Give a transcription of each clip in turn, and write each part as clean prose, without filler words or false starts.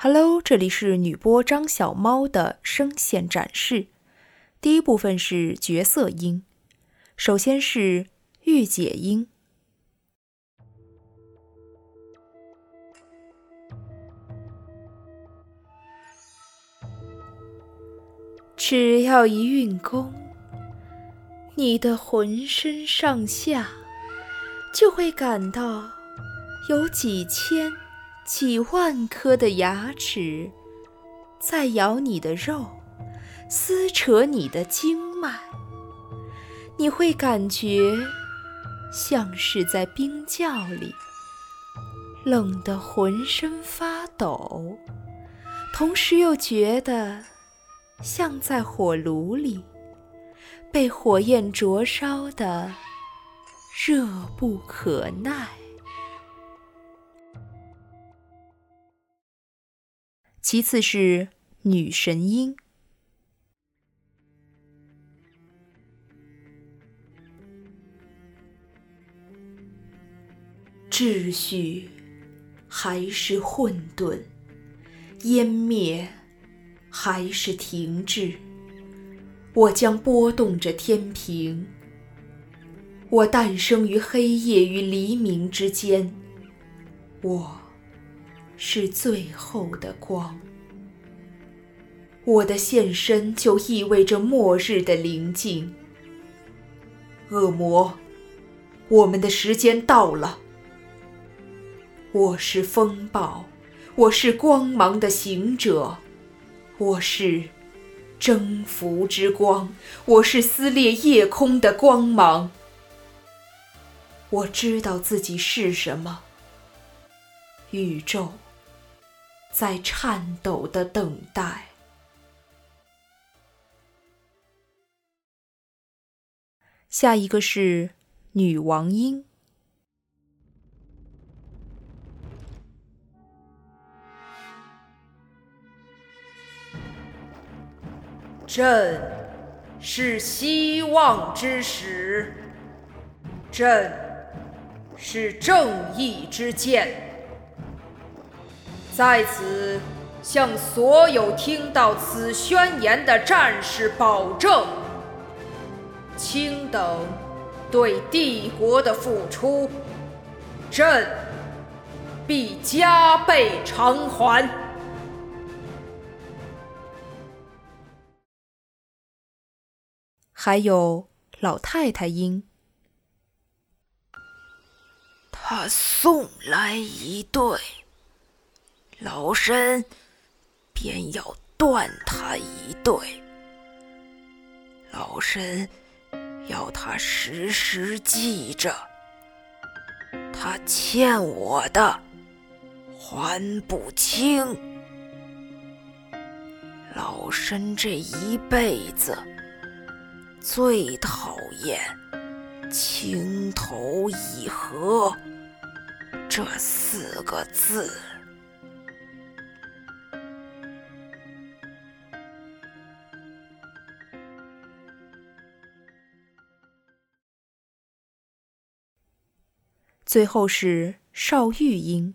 Hello， 这里是女播张小猫的声线展示。第一部分是角色音，首先是御姐音。只要一运功，你的浑身上下就会感到有几千、几万颗的牙齿在咬你的肉，撕扯你的经脉。你会感觉像是在冰窖里，冷得浑身发抖，同时又觉得像在火炉里，被火焰灼烧的热不可耐。其次是女神音。秩序还是混沌，湮灭还是停滞，我将拨动着天平。我诞生于黑夜与黎明之间，我是最后的光。我的现身就意味着末日的临近。恶魔，我们的时间到了。我是风暴，我是光芒的行者，我是征服之光，我是撕裂夜空的光芒。我知道自己是什么，宇宙在颤抖地等待。下一个是女王音。 朕是希望之始，朕是正义之剑。在此向所有听到此宣言的战士保证，卿等对帝国的付出，朕必加倍偿还。 还有老太太音。 他送来一对，老身便要断他一对。老身要他时时记着，他欠我的还不清。老身这一辈子最讨厌情投意合这4个字。 最后是少玉音。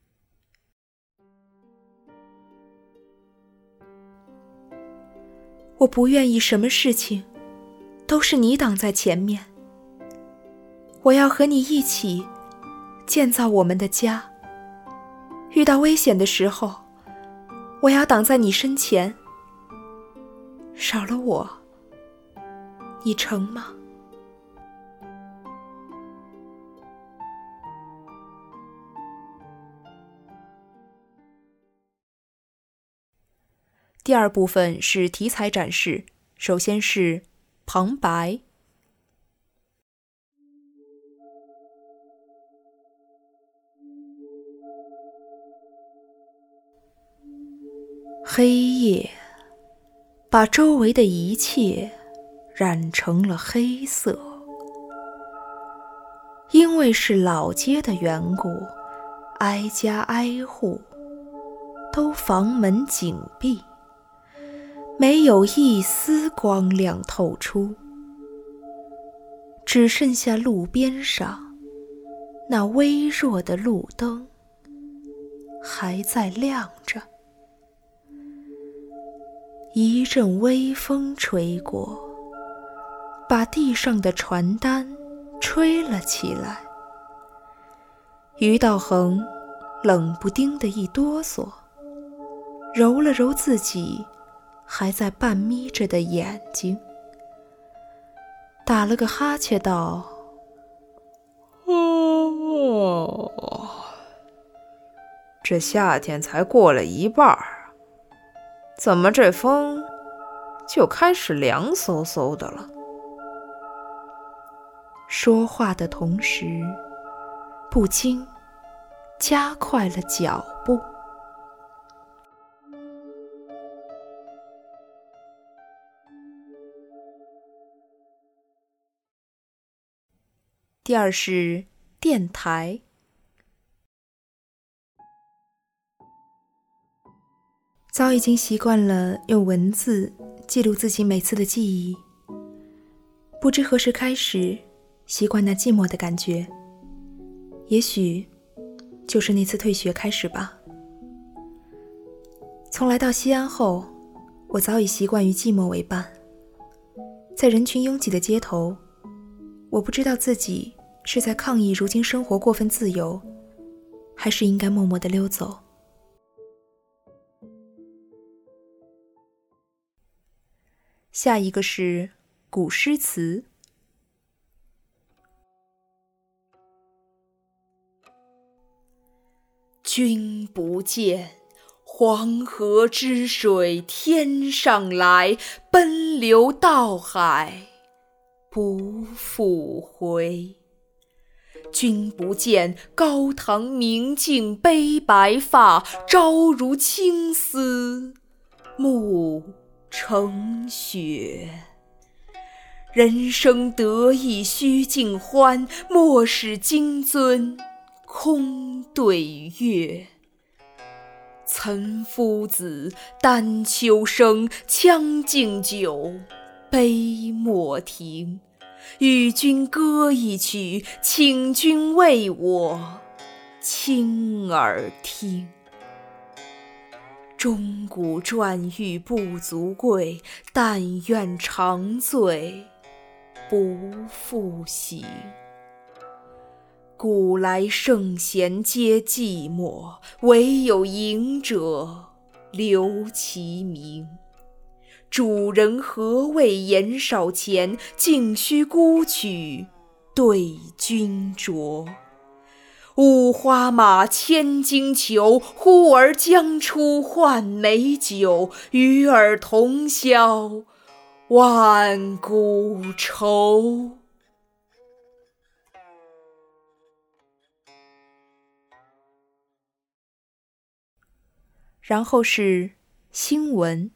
我不愿意什么事情都是你挡在前面，我要和你一起建造我们的家。遇到危险的时候，我要挡在你身前。少了我，你成吗？第二部分是题材展示，首先是旁白。黑夜把周围的一切染成了黑色，因为是老街的缘故，挨家挨户都房门紧闭，没有一丝光亮透出，只剩下路边上那微弱的路灯还在亮着。 一阵微风吹过，把地上的传单吹了起来。于道恒冷不丁的一哆嗦，揉了揉自己还在半眯着的眼睛，打了个哈欠道： 这夏天才过了一半，怎么这风就开始凉飕飕的了？ 说话的同时，不禁加快了脚步。第二是电台。早已经习惯了用文字记录自己每次的记忆，不知何时开始习惯那寂寞的感觉，也许就是那次退学开始吧。从来到西安后，我早已习惯于寂寞为伴。在人群拥挤的街头，我不知道自己是在抗议如今生活过分自由，还是应该默默地溜走。下一个是古诗词。 君不见，黄河之水天上来，奔流到海不复回。君不见，高堂明镜悲白发，朝如青丝暮成雪。人生得意须尽欢，莫使金樽空对月。岑夫子，丹丘生，将进酒，杯莫停。与君歌一曲，请君为我倾耳听。钟鼓馔玉不足贵，但愿长醉不复醒。古来圣贤皆寂寞，惟有饮者留其名。主人何为言少钱，径须沽取对君酌。五花马，千金裘，呼儿将出换美酒，与尔同销万古愁。 然后是新闻。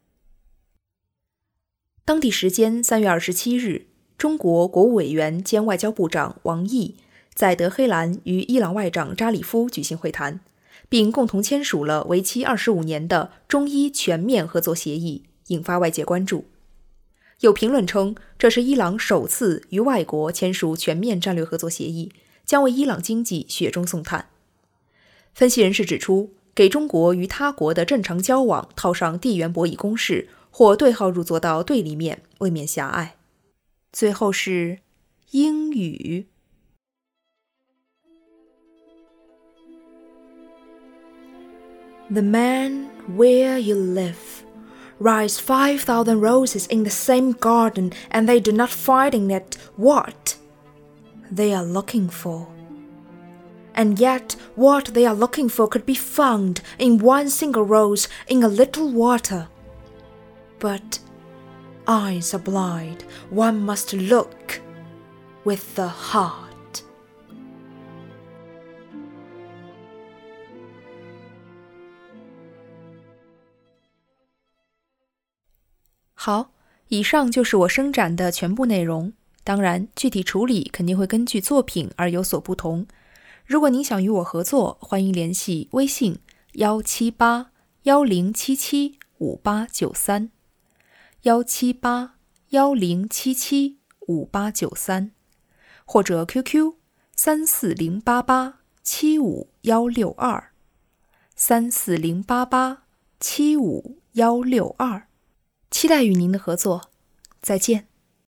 当地时间3月27日，中国国务委员兼外交部长王毅在德黑兰与伊朗外长扎里夫举行会谈，并共同签署了为期25年的中伊全面合作协议，引发外界关注。有评论称，这是伊朗首次与外国签署全面战略合作协议，将为伊朗经济雪中送炭。分析人士指出，给中国与他国的正常交往套上地缘博弈公式，或对号入座到对立面，未免狭隘。最后是英语。The man where you live raise 5,000 roses in the same garden, and they do not find in it what they are looking for. And yet what they are looking for could be found in one single rose in a little water. But eyes are blind, one must look with the heart. 好，以上就是我生展的全部内容。当然，具体处理肯定会根据作品而有所不同。如果您想与我合作，欢迎联系微信17810775893 17810775893，或者 QQ 34088756162 34088756162。 期待与您的合作，再见。